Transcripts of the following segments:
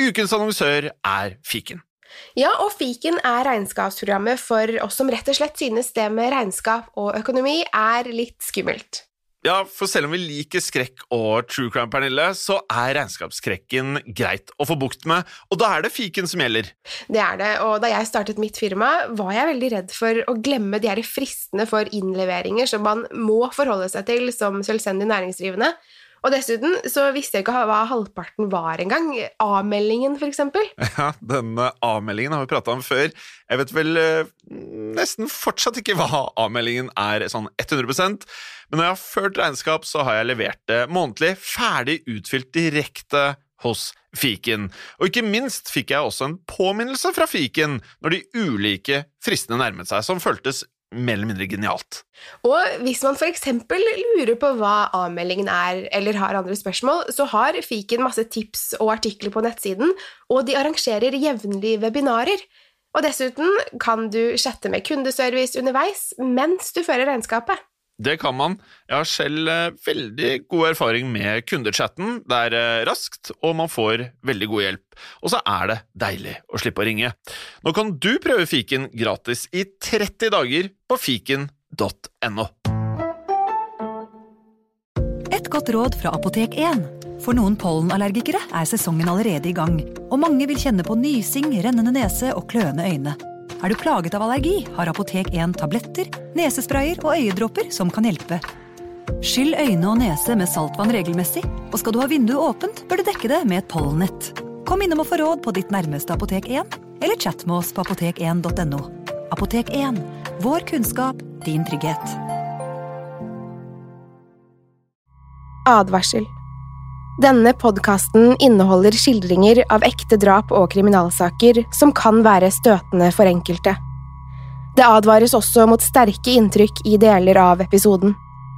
ukens annonsør Fiken. Ja, og Fiken regnskapsprogrammet for oss som rett og slett synes det med regnskap og økonomi litt skummelt. Ja, for selv om vi liker skrekk og true crime, Pernille, så regnskapsskrekken greit å få bukt med, og da det Fiken som gjelder. Det det, og da jeg startet mitt firma, var jeg veldig redd for å glemme de fristene for innleveringer som man må forholde seg til som selvstendig næringsdrivende. Og dessuten så visste jeg ikke hva halvparten var en gang. A-meldingen, for eksempel. Ja, denne A-meldingen har vi pratet om før. Jeg vet vel nesten fortsatt ikke hva A-meldingen sånn 100%, men når jeg har ført regnskap, så har jeg levert det månedlig, ferdig utfylt direkte hos Fiken. Og ikke minst fikk jeg også en påminnelse fra Fiken når de ulike fristene nærmet seg, som føltes mer eller mindre genialt. Og hvis man for eksempel lurer på hva A-meldingen eller har andre spørsmål, så har Fiken masse tips og artikler på nettsiden, og de arrangerer jevnlige webinarer. Og dessuten kan du chatte med kundeservice underveis mens du fører regnskapet. Det kan man. Jeg har selv veldig god erfaring med kundechatten. Det raskt, og man får veldig god hjelp. Og så det deilig å slippe å ringe. Nå kan du prøve Fiken gratis i 30 dager på fiken.no. Et godt råd fra Apotek 1. For noen pollenallergikere sesongen allerede i gang, og mange vil kjenne på nysing, rennende nese og kløende øyne. Du plaget av allergi, har Apotek 1 tabletter, nesesprayer og øyedråper som kan hjelpe. Skyll øyne og nese med saltvann regelmessig, og skal du ha vinduet åpent, bør du dekke det med et pollennett. Kom innom og få råd på ditt nærmeste Apotek 1, eller chat med oss på apotek1.no. Apotek 1. Vår kunnskap, din trygghet. Advarsel. Denne podcasten inneholder skildringer av ekte drap og kriminalsaker som kan være støtende for enkelte. Det advares også mot sterke inntrykk i deler av episoden.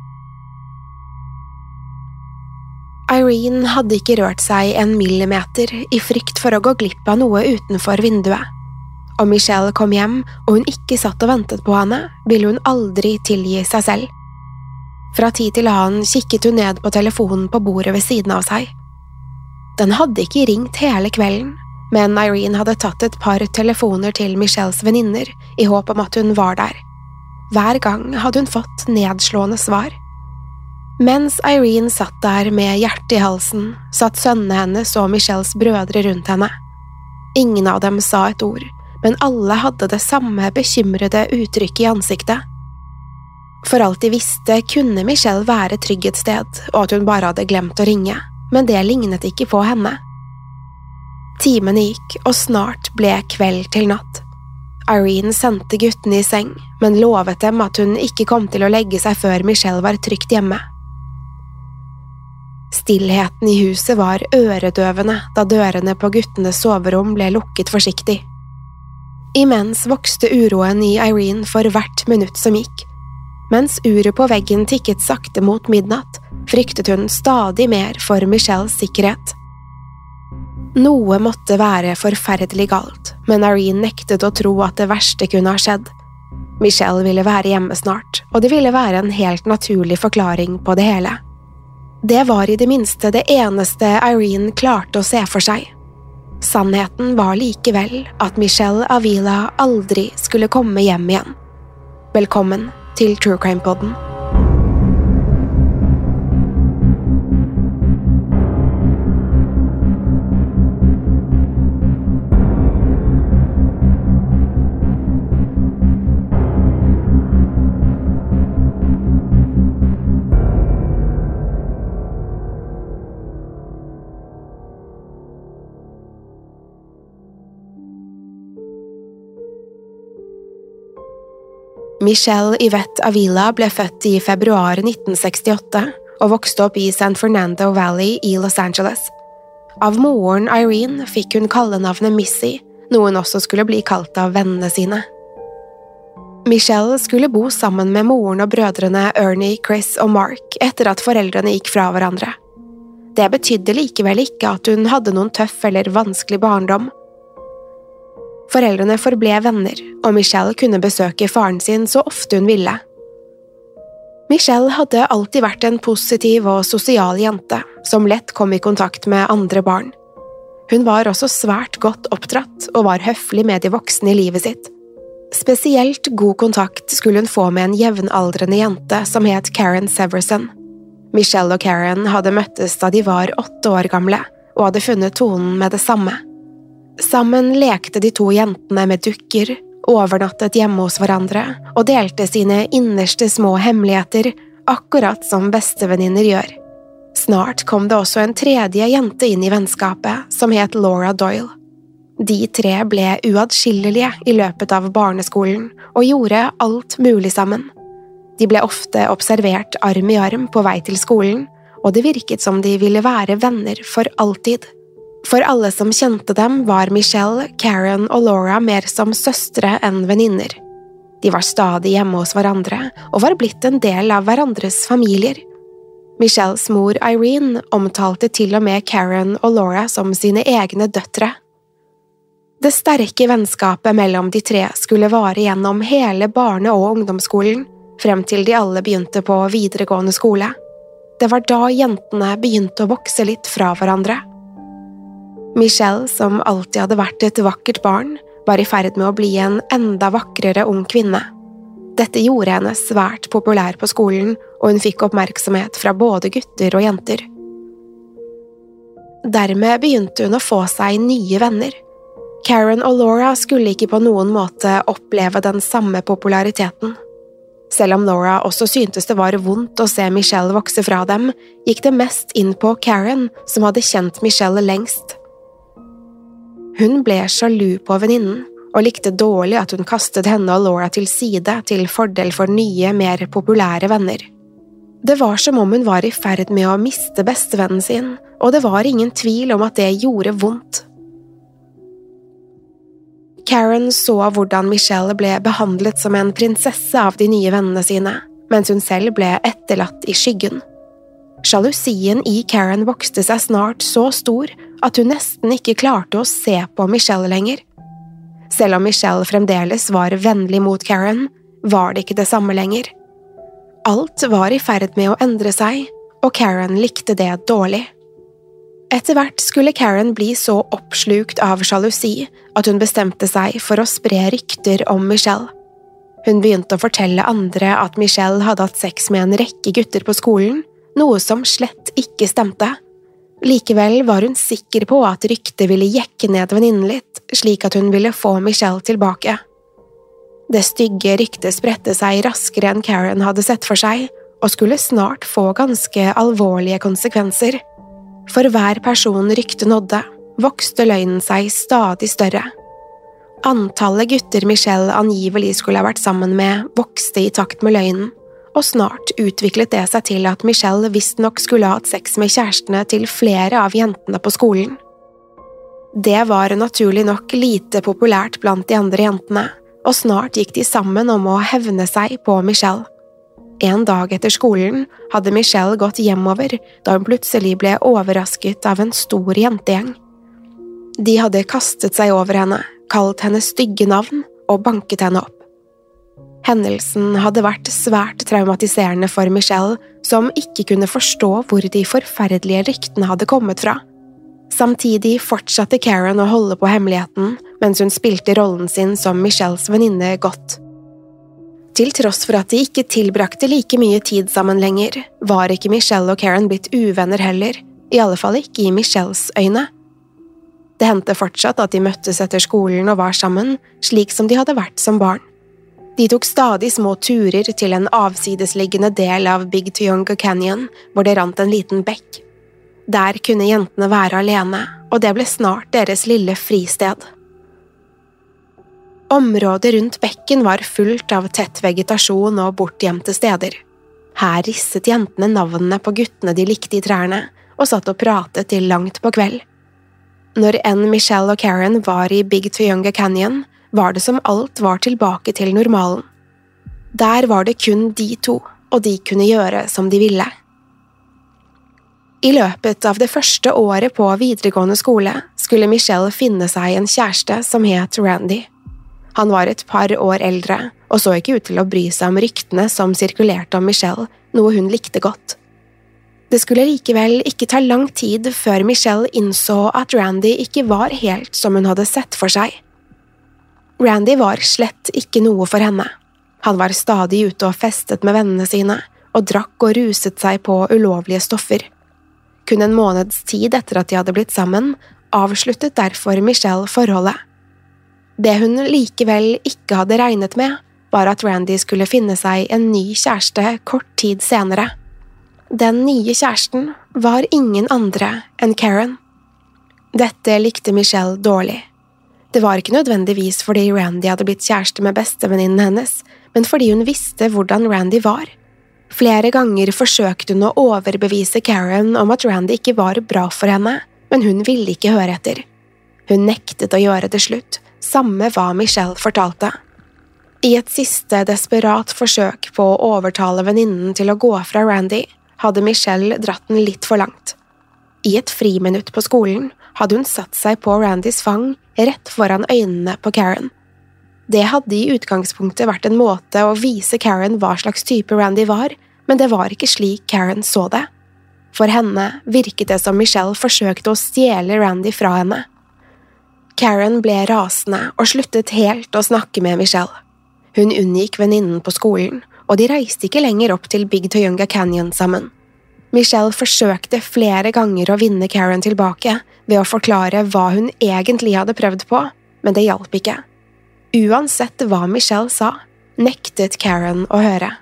Irene hadde ikke rørt seg en millimeter i frykt for å gå glipp av noe utenfor vinduet. Om Michelle kom hjem og hun ikke satt og ventet på henne, ville hun aldri tilgi seg selv. Fra tid til annen kikket hun ned på telefonen på bordet ved siden av seg. Den hadde ikke ringt hele kvelden, men Irene hadde tatt et par telefoner til Michelles venninner i håp om at hun var der. Hver gang hadde hun fått nedslående svar. Mens Irene satt der med hjertet i halsen, satt sønnene hennes og Michelles brødre rundt henne. Ingen av dem sa et ord, men alle hadde det samme bekymrede uttrykket i ansiktet. For alt de visste kunne Michelle være trygg et sted, og at hun bare hadde glemt å ringe, men det lignet ikke på henne. Timene gikk, og snart ble kveld til natt. Irene sendte guttene i seng, men lovet dem at hun ikke kom til å legge seg før Michelle var trygt hjemme. Stillheten i huset var øredøvende da dørene på guttenes soverom ble lukket forsiktig. Imens vokste uroen i Irene for hvert minutt som gikk. Mens uret på veggen tikket sakte mot midnatt, fryktet hun stadig mer for Michelles sikkerhet. Noe måtte være forferdelig galt, men Irene nektet å tro at det verste kunne ha skjedd. Michelle ville være hjemme snart, og det ville være en helt naturlig forklaring på det hele. Det var i det minste det eneste Irene klarte å se for seg. Sannheten var likevel at Michelle Avila aldri skulle komme hjem igjen. Velkommen til True Crime Podden. Michelle Yvette Avila ble født i februar 1968 og vokste opp i San Fernando Valley i Los Angeles. Av moren Irene fikk hun kallenavnet Missy, noe hun også skulle bli kalt av vennene sine. Michelle skulle bo sammen med moren og brødrene Ernie, Chris og Mark etter at foreldrene gikk fra hverandre. Det betydde likevel ikke at hun hadde noen tøff eller vanskelig barndom. Foreldrene forble venner, og Michelle kunne besøke faren sin så ofte hun ville. Michelle hadde alltid vært en positiv og sosial jente, som lett kom i kontakt med andre barn. Hun var også svært godt oppdratt og var høflig med de voksne i livet sitt. Spesielt god kontakt skulle hun få med en jevnaldrende jente som het Karen Severson. Michelle og Karen hadde møttes da de var 8 år gamle, og hadde funnet tonen med det samme. Sammen lekte de to jentene med dukker, overnattet hjemme hos hverandre og delte sine innerste små hemmeligheter, akkurat som bestevenninner gjør. Snart kom det også en tredje jente inn i vennskapet, som het Laura Doyle. De 3 ble uadskillelige i løpet av barneskolen og gjorde alt mulig sammen. De ble ofte observert arm i arm på vei til skolen, og det virket som de ville være venner for alltid. For alle som kjente dem var Michelle, Karen og Laura mer som søstre enn venninner. De var stadig hjemme hos hverandre og var blitt en del av hverandres familier. Michelles mor Irene omtalte til og med Karen og Laura som sine egne døtre. Det sterke vennskapet mellom de 3 skulle vare gjennom hele barne- og ungdomsskolen, frem til de alle begynte på videregående skole. Det var da jentene begynte å vokse litt fra hverandre. Michelle, som alltid hadde vært et vakkert barn, var i ferd med å bli en enda vakrere ung kvinne. Dette gjorde henne svært populær på skolen, og hun fikk oppmerksomhet fra både gutter og jenter. Dermed begynte hun å få seg nye venner. Karen og Laura skulle ikke på noen måte oppleve den samme populariteten. Selv om Laura også syntes det var vondt å se Michelle vokse fra dem, gikk det mest inn på Karen, som hadde kjent Michelle lengst. Hun ble sjalu på venninnen, og likte dårlig at hun kastet henne og Laura til side til fordel for nye, mer populære venner. Det var som om hun var i ferd med å miste bestevennen sin, og det var ingen tvil om at det gjorde vondt. Karen så hvordan Michelle ble behandlet som en prinsesse av de nye vennene sine, mens hun selv ble etterlatt i skyggen. Sjalusien i Karen vokste seg snart så stor at hun nesten ikke klarte å se på Michelle lenger. Selv om Michelle fremdeles var vennlig mot Karen, var det ikke det samme lenger. Alt var i ferd med å endre seg, og Karen likte det dårlig. Etter hvert skulle Karen bli så oppslukt av sjalusi at hun bestemte seg for å spre rykter om Michelle. Hun begynte å fortelle andre at Michelle hadde hatt sex med en rekke gutter på skolen, noe som slett ikke stemte. Likevel var hun sikker på at ryktet ville jekke ned venninnen litt, slik at hun ville få Michelle tilbake. Det stygge ryktet spredte seg raskere enn Karen hadde sett for seg, og skulle snart få ganske alvorlige konsekvenser. For hver person ryktet nådde, vokste løgnen seg stadig større. Antallet gutter Michelle angivelig skulle ha vært sammen med, vokste i takt med løgnen, og snart utviklet det seg til at Michelle visstnok skulle ha hatt sex med kjærestene til flere av jentene på skolen. Det var naturlig nok lite populært blant de andre jentene, og snart gikk de sammen om å hevne seg på Michelle. En dag etter skolen hadde Michelle gått hjemover da hun plutselig ble overrasket av en stor jentegjeng. De hadde kastet seg over henne, kalt henne stygge navn og banket henne opp. Hendelsen hadde vært svært traumatiserende for Michelle, som ikke kunne forstå hvor de forferdelige ryktene hadde kommet fra. Samtidig fortsatte Karen å holde på hemmeligheten, mens hun spilte rollen sin som Michelles venninne godt. Til tross for at de ikke tilbrakte like mye tid sammen lenger, var ikke Michelle og Karen blitt uvenner heller, i alle fall ikke i Michelles øyne. Det hendte fortsatt at de møttes etter skolen og var sammen, slik som de hadde vært som barn. De tok stadig små turer til en avsidesliggende del av Big Tuyonga Canyon, hvor det rant en liten bekk. Der kunne jentene være alene, og det ble snart deres lille fristed. Området rundt bekken var fullt av tett vegetasjon og bortgjemte steder. Her risset jentene navnene på guttene de likte i trærne, og satt og pratet til langt på kveld. Når enn Michelle og Karen var i Big Tuyonga Canyon, var det som alt var tilbake til normalen. Der var det kun de to, og de kunne gjøre som de ville. I løpet av det første året på videregående skole skulle Michelle finne seg en kjæreste som het Randy. Han var et par år eldre, og så ikke ut til å bry seg om ryktene som sirkulerte om Michelle, noe hun likte godt. Det skulle likevel ikke ta lang tid før Michelle innså at Randy ikke var helt som hun hadde sett for seg. Randy var slett ikke noe for henne. Han var stadig ute og festet med vennene sine, og drakk og ruset seg på ulovlige stoffer. Kun en måneds tid etter at de hadde blitt sammen, avsluttet derfor Michelle forholdet. Det hun likevel ikke hadde regnet med, var at Randy skulle finne seg en ny kjæreste kort tid senere. Den nye kjæresten var ingen andre enn Karen. Dette likte Michelle dårlig. Det var ikke nødvendigvis fordi Randy hadde blitt kjæreste med bestevenninnen hennes, men fordi hun visste hvordan Randy var. Flere ganger forsøkte hun å overbevise Karen om at Randy ikke var bra for henne, men hun ville ikke høre etter. Hun nektet å gjøre det slutt, samme hva Michelle fortalte. I et siste desperat forsøk på å overtale venninnen til å gå fra Randy, hadde Michelle dratt den litt for langt. I et friminutt på skolen hadde hun satt seg på Randys fang rett foran øynene på Karen. Det hadde i utgangspunktet vært en måte å vise Karen hva slags type Randy var, men det var ikke slik Karen så det. For henne virket det som Michelle forsøkte å stjele Randy fra henne. Karen ble rasende og sluttet helt å snakke med Michelle. Hun unngikk venninnen på skolen, og de reiste ikke lenger opp til Big Tujunga Canyon sammen. Michelle forsøkte flere ganger å vinne Karen tilbake ved å forklare hva hun egentlig hadde prøvd på, men det hjalp ikke. Uansett hva Michelle sa, nektet Karen å høre.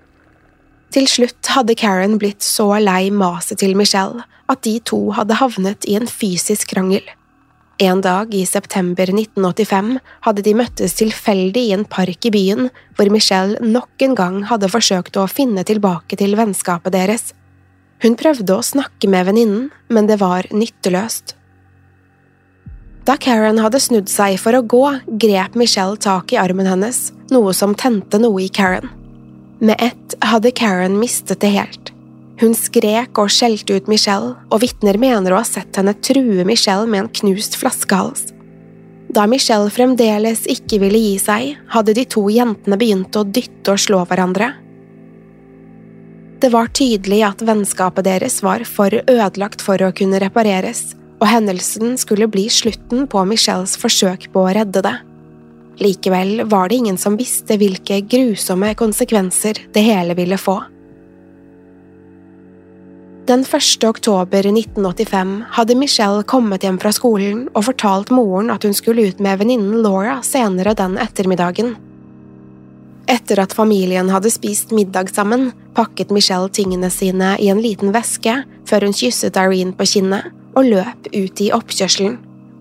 Til slutt hadde Karen blitt så lei maset til Michelle at de to hadde havnet i en fysisk krangel. En dag i september 1985 hadde de møttes tilfeldig i en park i byen, hvor Michelle nok en gang hadde forsøkt å finne tilbake til vennskapet deres. Hun prøvde å snakke med venninnen, men det var nytteløst. Da Karen hadde snudd seg for å gå, grep Michelle tak i armen hennes, noe som tente noe i Karen. Med ett hadde Karen mistet det helt. Hun skrek og skjelte ut Michelle, og vitner mener å ha sett henne true Michelle med en knust flaskehals. Da Michelle fremdeles ikke ville gi seg, hadde de to jentene begynt å dytte og slå hverandre. Det var tydelig at vennskapet deres var for ødelagt for å kunne repareres, og hendelsen skulle bli slutten på Michelles forsøk på å redde det. Likevel var det ingen som visste hvilke grusomme konsekvenser det hele ville få. Den 1. oktober 1985 hadde Michelle kommet hjem fra skolen og fortalt moren at hun skulle ut med venninnen Laura senere den ettermiddagen. Etter at familien hadde spist middag sammen, pakket Michelle tingene sine i en liten veske før hun kysset Irene på kinnet og løp ut i oppkjørselen.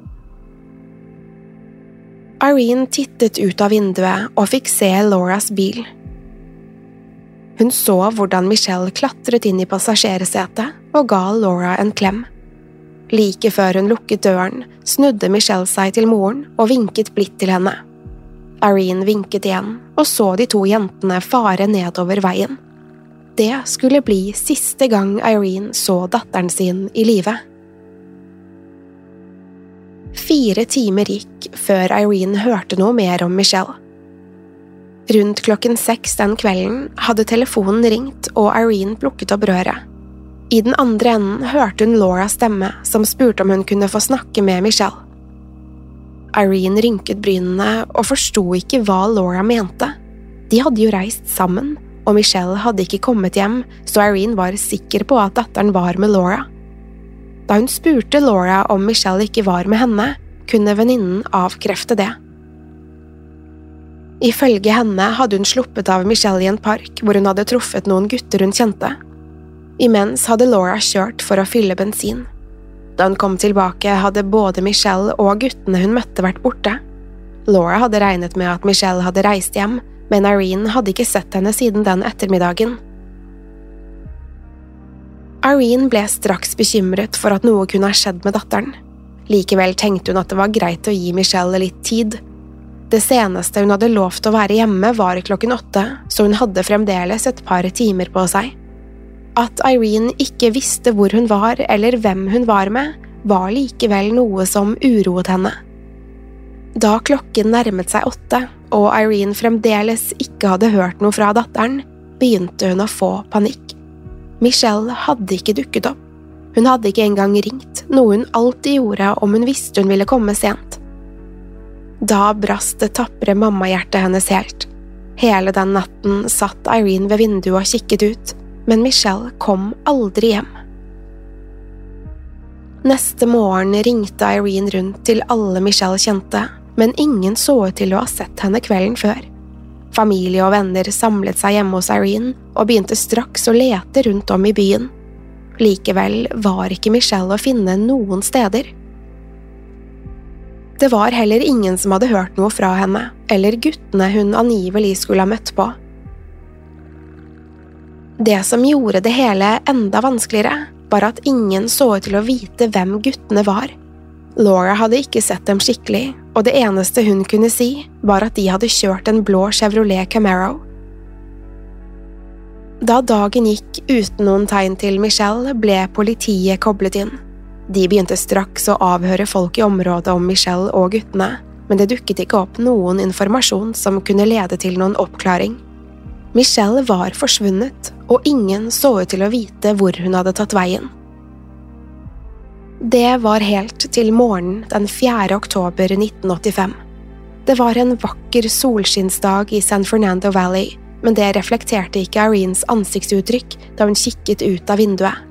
Irene tittet ut av vinduet og fikk se Lauras bil. Hun så hvordan Michelle klatret inn i passasjersetet og ga Laura en klem. Like før hun lukket døren, snudde Michelle seg til moren og vinket blidt til henne. Irene vinket igjen og så de to jentene fare nedover veien. Det skulle bli siste gang Irene så datteren sin i live. 4 timer gikk før Irene hørte noe mer om Michelle. Rundt 6:00 den kvelden hadde telefonen ringt og Irene plukket opp røret. I den andre enden hørte hun Lauras stemme som spurte om hun kunne få snakke med Michelle. Irene rynket brynene og forsto ikke hva Laura mente. De hadde jo reist sammen, og Michelle hadde ikke kommet hjem, så Irene var sikker på at datteren var med Laura. Da hun spurte Laura om Michelle ikke var med henne, kunne venninnen avkrefte det. Ifølge henne hadde hun sluppet av Michelle i en park hvor hun hadde truffet noen gutter hun kjente. Imens hadde Laura kjørt for å fylle bensin. Da hun kom tilbake, hadde både Michelle og guttene hun møtte vært borte. Laura hadde regnet med at Michelle hadde reist hjem, men Irene hadde ikke sett henne siden den ettermiddagen. Irene ble straks bekymret for at noe kunne ha skjedd med datteren. Likevel tenkte hun at det var greit å gi Michelle litt tid. Det seneste hun hadde lovt å være hjemme var 8:00, så hun hadde fremdeles et par timer på seg. At Irene ikke visste hvor hun var eller hvem hun var med, var likevel noe som uroet henne. Da klokken nærmet seg 8, og Irene fremdeles ikke hadde hørt noe fra datteren, begynte hun å få panikk. Michelle hadde ikke dukket opp. Hun hadde ikke engang ringt, noe hun alltid gjorde om hun visste hun ville komme sent. Da brast det tapre mammahjertet hennes helt. Hele den natten satt Irene ved vinduet og kikket ut, men Michelle kom aldri hjem. Neste morgen ringte Irene rundt til alle Michelle kjente, men ingen så ut til å ha sett henne kvelden før. Familie og venner samlet seg hjemme hos Irene og begynte straks å lete rundt om i byen. Likevel var ikke Michelle å finne noen steder. Det var heller ingen som hadde hørt noe fra henne, eller guttene hun angivelig skulle ha møtt på. Det som gjorde det hele enda vanskeligere, var at ingen så ut til å vite hvem guttene var. Laura hadde ikke sett dem skikkelig, og det eneste hun kunne si var at de hadde kjørt en blå Chevrolet Camaro. Da dagen gikk uten noen tegn til Michelle, ble politiet koblet inn. De begynte straks å avhøre folk i området om Michelle og guttene, men det dukket ikke opp noen informasjon som kunne lede til noen oppklaring. Michelle var forsvunnet, og ingen så ut til å vite hvor hun hadde tatt veien. Det var helt til morgenen den 4. oktober 1985. Det var en vakker solskinnsdag i San Fernando Valley, men det reflekterte ikke Irenes ansiktsuttrykk da hun kikket ut av vinduet.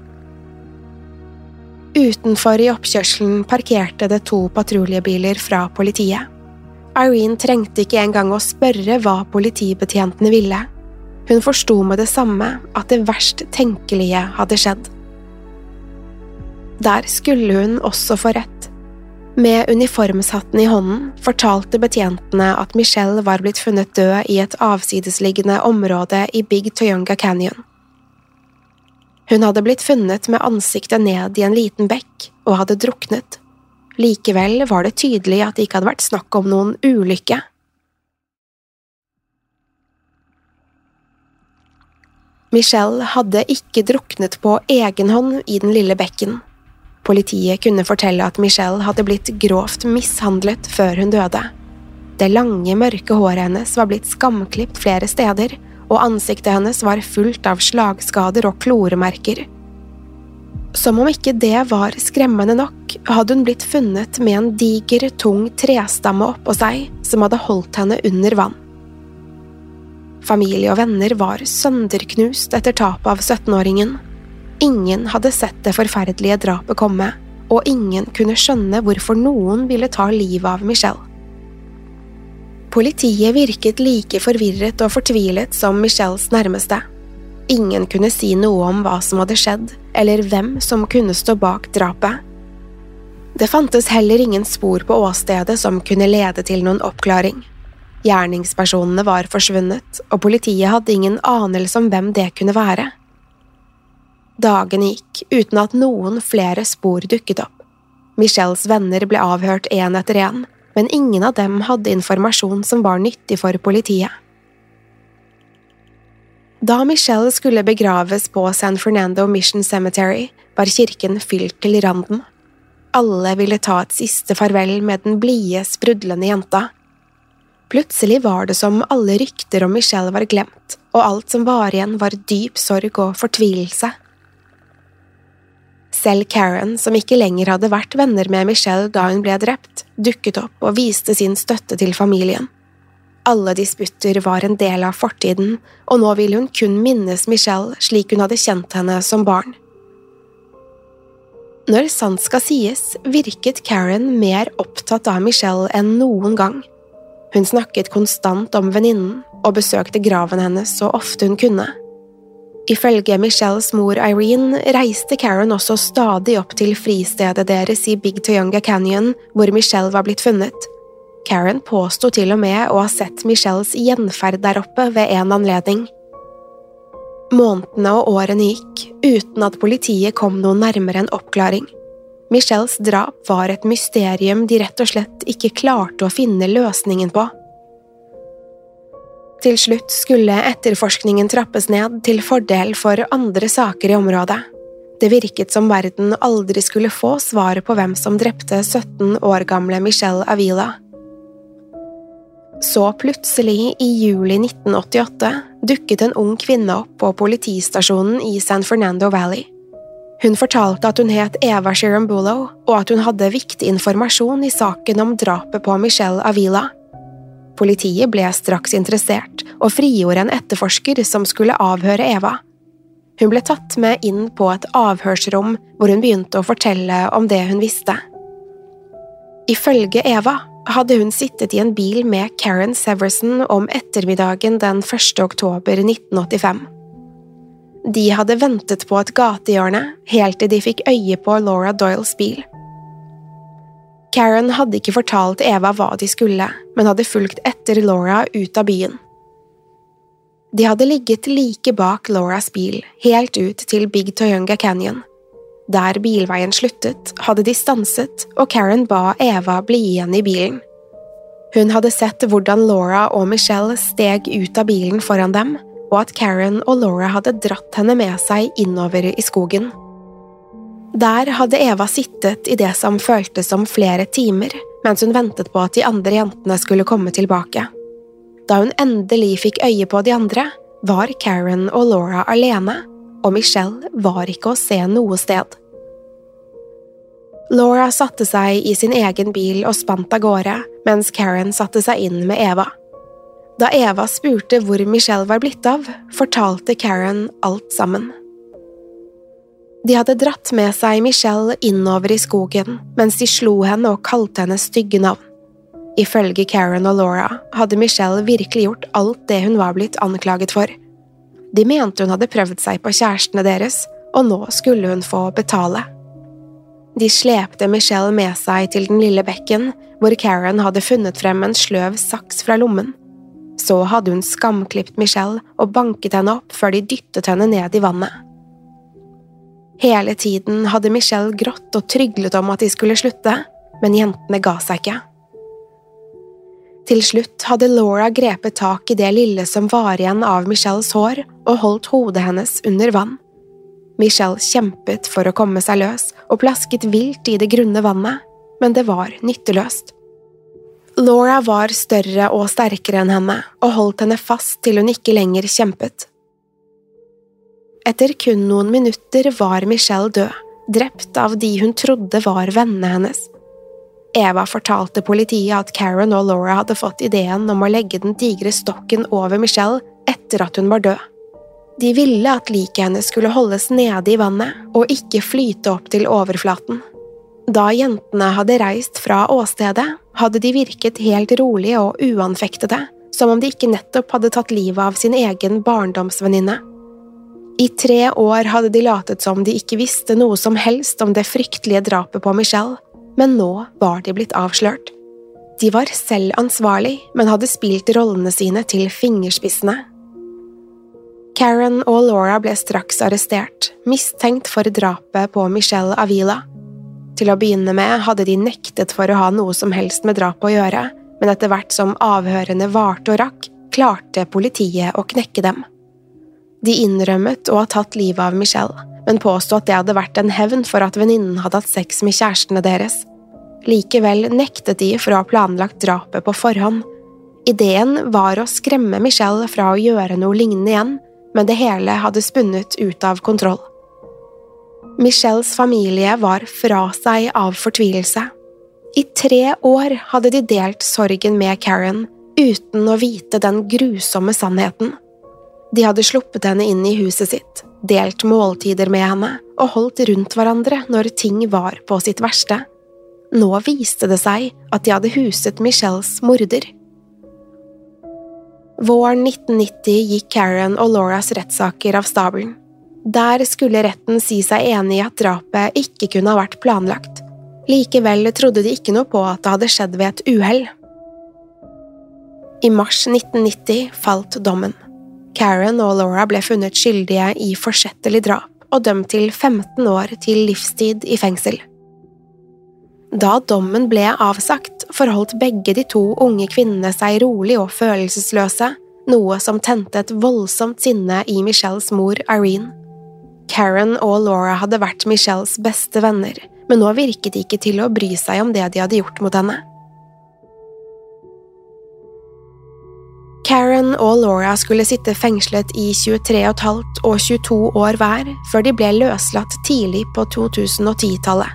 Utenfor i oppkjørselen parkerte det 2 patruljebiler fra politiet. Irene trengte ikke engang å spørre hva politibetjentene ville. Hun forstod med det samme at det verst tenkelige hadde skjedd. Der skulle hun også få rett. Med uniformshatten i hånden fortalte betjentene at Michelle var blitt funnet død i et avsidesliggende område i Big Tioga Canyon. Hun hadde blitt funnet med ansiktet ned i en liten bekk og hadde druknet. Likevel var det tydelig at det ikke hadde vært snakk om noen ulykke. Michelle hadde ikke druknet på egen hånd i den lille bekken. Politiet kunne fortelle at Michelle hadde blitt grovt mishandlet før hun døde. Det lange, mørke håret hennes var blitt skamklipt flere steder, og ansiktet hennes var fullt av slagskader og kloremerker. Som om ikke det var skremmende nok, hadde hun blitt funnet med en diger, tung trestamme oppå seg som hadde holdt henne under vann. Familie og venner var sønderknust etter tapet av 17-åringen. Ingen hadde sett det forferdelige drapet komme, og ingen kunne skjønne hvorfor noen ville ta livet av Michelle. Politiet virket like forvirret og fortvilet som Michelles nærmeste. Ingen kunne si noe om hva som hadde skjedd, eller hvem som kunne stå bak drapet. Det fantes heller ingen spor på åstedet som kunne lede til noen oppklaring. Gjerningspersonene var forsvunnet, og politiet hadde ingen anelse om hvem det kunne være. Dagen gikk uten at noen flere spor dukket opp. Michelles venner ble avhørt en etter en, men ingen av dem hadde informasjon som var nyttig for politiet. Da Michelle skulle begraves på San Fernando Mission Cemetery, var kirken fylt til randen. Alle ville ta et siste farvel med den blide, sprudlende jenta. Plutselig var det som alle rykter om Michelle var glemt, og alt som var igjen var dyp sorg og fortvilelse. Selv Karen, som ikke lenger hadde vært venner med Michelle da hun ble drept, dukket opp og viste sin støtte til familien. Alle disputter var en del av fortiden, og nå ville hun kun minnes Michelle slik hun hadde kjent henne som barn. Når sant skal sies, virket Karen mer opptatt av Michelle enn noen gang. Hun snakket konstant om venninnen og besøkte graven hennes så ofte hun kunne. Ifølge Michelles mor Irene reiste Karen også stadig opp til fristedet deres i Big Tioga Canyon, hvor Michelle var blitt funnet. Karen påstod til og med å ha sett Michelles gjenferd der oppe ved en anledning. Månedene og årene gikk, uten at politiet kom noe nærmere en oppklaring. Michelles drap var et mysterium de rett og slett ikke klarte å finne løsningen på. Til slutt skulle etterforskningen trappes ned til fordel for andre saker i området. Det virket som verden aldri skulle få svaret på hvem som drepte 17 år gamle Michelle Avila. Så plutselig i juli 1988 dukket en ung kvinne opp på politistasjonen i San Fernando Valley. Hun fortalte at hun het Eva Chirambulo, og at hun hadde viktig informasjon i saken om drapet på Michelle Avila. Politiet ble straks interessert, og frigjorde en etterforsker som skulle avhøre Eva. Hun ble tatt med inn på et avhørsrom hvor hun begynte å fortelle om det hun visste. Ifølge Eva hadde hun sittet i en bil med Karen Severson om ettermiddagen den 1. oktober 1985. De hadde ventet på et gatehjørne helt til de fikk øye på Laura Doyles bil. Karen hadde ikke fortalt Eva hva de skulle, men hadde fulgt etter Laura ut av byen. De hadde ligget like bak Lauras bil, helt ut til Big Toyunga Canyon. Der bilveien sluttet, hadde de stanset, og Karen ba Eva bli igjen i bilen. Hun hadde sett hvordan Laura og Michelle steg ut av bilen foran dem, og at Karen og Laura hadde dratt henne med seg innover i skogen. Der hadde Eva sittet i det som føltes som flere timer, mens hun ventet på at de andre jentene skulle komme tilbake. Da hun endelig fikk øye på de andre, var Karen og Laura alene, og Michelle var ikke å se noe sted. Laura satte seg i sin egen bil og spant av gårde, mens Karen satte seg inn med Eva. Da Eva spurte hvor Michelle var blitt av, fortalte Karen alt sammen. De hadde dratt med seg Michelle innover i skogen, mens de slo henne og kalte henne stygge navn. Ifølge Karen og Laura hadde Michelle virkelig gjort alt det hun var blitt anklaget for. De mente hun hadde prøvd seg på kjærestene deres, og nå skulle hun få betale. De slepte Michelle med seg til den lille bekken, hvor Karen hadde funnet frem en sløv saks fra lommen. Så hadde hun skamklipt Michelle og banket henne opp før de dyttet henne ned i vannet. Hele tiden hadde Michelle grått og tryglet om at de skulle slutte, men jentene ga seg ikke. Til slutt hadde Laura grepet tak i det lille som var igjen av Michelles hår og holdt hodet hennes under vann. Michelle kjempet for å komme seg løs og plasket vilt i det grunne vannet, men det var nytteløst. Laura var større og sterkere enn henne og holdt henne fast til hun ikke lenger kjempet. Etter kun noen minutter var Michelle død, drept av de hun trodde var vennene hennes. Eva fortalte politiet at Karen og Laura hadde fått ideen om å legge den digre stokken over Michelle etter at hun var død. De ville at liket hennes skulle holdes nede i vannet og ikke flyte opp til overflaten. Da jentene hadde reist fra åstedet, hadde de virket helt rolige og uanfektede, som om de ikke nettopp hadde tatt livet av sin egen barndomsvenninne. I 3 år hadde de latet som de ikke visste noe som helst om det fryktelige drapet på Michelle, men nå var de blitt avslørt. De var selv ansvarlig, men hadde spilt rollene sine til fingerspissene. Karen og Laura ble straks arrestert, mistenkt for drapet på Michelle Avila. Til å begynne med hadde de nektet for å ha noe som helst med drapet å gjøre, men etter hvert som avhørene varte og rakk, klarte politiet å knekke dem. De innrømmet å ha tatt livet av Michelle, men påstod at det hadde vært en hevn for at venninnen hadde hatt sex med kjærestene deres. Likevel nektet de for å ha planlagt drapet på forhånd. Ideen var å skremme Michelle fra å gjøre noe lignende igjen, men det hele hadde spunnet ut av kontroll. Michelles familie var fra seg av fortvilelse. I 3 år hadde de delt sorgen med Karen, uten å vite den grusomme sannheten. De hadde sluppet henne inn i huset sitt, delt måltider med henne og holdt rundt hverandre når ting var på sitt verste. Nå viste det seg at de hadde huset Michelles morder. Våren 1990 gikk Karen og Lauras rettssaker av stabelen. Der skulle retten si seg enig i at drapet ikke kunne ha vært planlagt. Likevel trodde de ikke noe på at det hadde skjedd ved et uhell. I mars 1990 falt dommen. Karen og Laura ble funnet skyldige i forsettlig drap og dømt til 15 år til livstid i fengsel. Da dommen ble avsagt, forholdt begge de 2 unge kvinnene seg rolig og følelsesløse, noe som tente et voldsomt sinne i Michelles mor Irene. Karen og Laura hadde vært Michelles beste venner, men nå virket de ikke til å bry seg om det de hadde gjort mot henne. Karen og Laura skulle sitte fengslet i 23,5 og 22 år hver før de ble løslatt tidlig på 2010-tallet.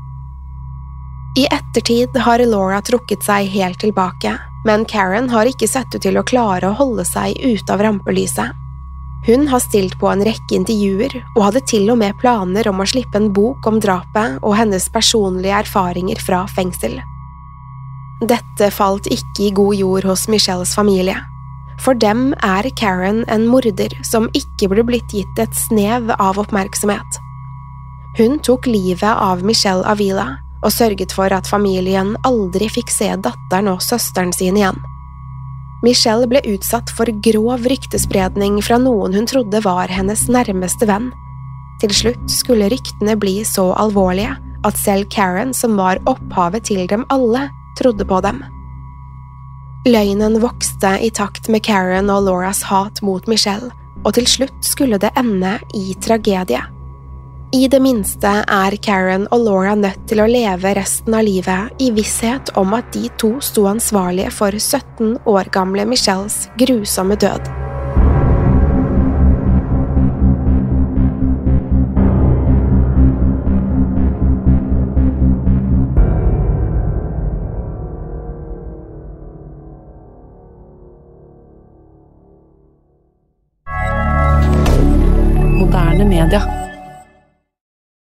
I ettertid har Laura trukket seg helt tilbake, men Karen har ikke sett ut til å klare å holde seg ute av rampelyset. Hun har stilt på en rekke intervjuer og hadde til og med planer om å slippe en bok om drapet og hennes personlige erfaringer fra fengsel. Dette falt ikke i god jord hos Michelles familie. For dem er Karen en morder som ikke ble blitt gitt et snev av oppmerksomhet. Hun tok livet av Michelle Avila og sørget for at familien aldri fikk se datteren og søsteren sin igjen. Michelle ble utsatt for grov ryktespredning fra noen hun trodde var hennes nærmeste venn. Til slutt skulle ryktene bli så alvorlige at selv Karen, som var opphavet til dem alle, trodde på dem. Løgnen vokste i takt med Karen og Lauras hat mot Michelle, og til slutt skulle det ende i tragedie. I det minste er Karen og Laura nødt til å leve resten av livet i visshet om at de to sto ansvarlige for 17 år gamle Michelles grusomme død. Moderne media.